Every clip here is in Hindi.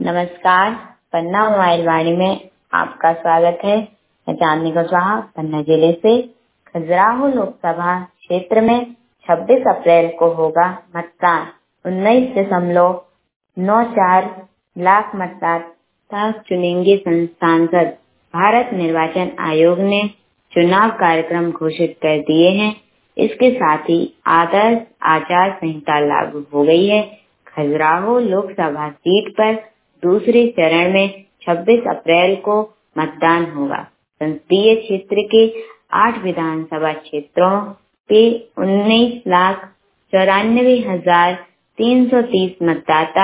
नमस्कार। पन्ना मोबाइल वाणी में आपका स्वागत है। मैं चांदनी कुशवाहा पन्ना जिले से। खजुराहो लोकसभा क्षेत्र में 26 अप्रैल को होगा मतदान। 19.94 लाख मतदाता चुनेंगे सांसद। भारत निर्वाचन आयोग ने चुनाव कार्यक्रम घोषित कर दिए हैं। इसके साथ ही आदर्श आचार संहिता लागू हो गई है। खजुराहो लोकसभा सीट पर दूसरे चरण में 26 अप्रैल को मतदान होगा। संसदीय क्षेत्र के 8 विधानसभा क्षेत्रों के 19,94,330 मतदाता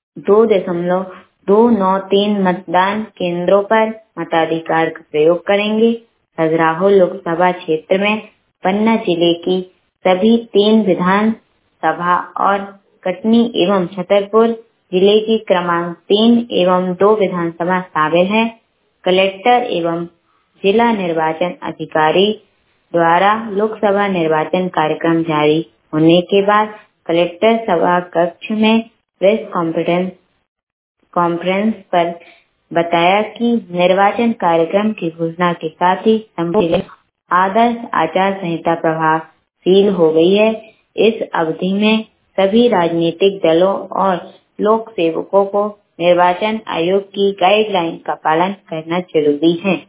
2.293 मतदान केंद्रों पर मताधिकार का प्रयोग करेंगे। खजुराहो लोकसभा क्षेत्र में पन्ना जिले की सभी 3 विधानसभा और कटनी एवं छतरपुर जिले की क्रमांक 3 एवं 2 विधानसभा शामिल है। कलेक्टर एवं जिला निर्वाचन अधिकारी द्वारा लोकसभा निर्वाचन कार्यक्रम जारी होने के बाद कलेक्टर सभा कक्ष में प्रेस कॉन्फ्रेंस पर बताया कि निर्वाचन कार्यक्रम की घोषणा के साथ ही संपूर्ण आदर्श आचार संहिता प्रभावशील हो गई है। इस अवधि में सभी राजनीतिक दलों और लोक सेवकों को निर्वाचन आयोग की गाइडलाइन का पालन करना जरूरी है।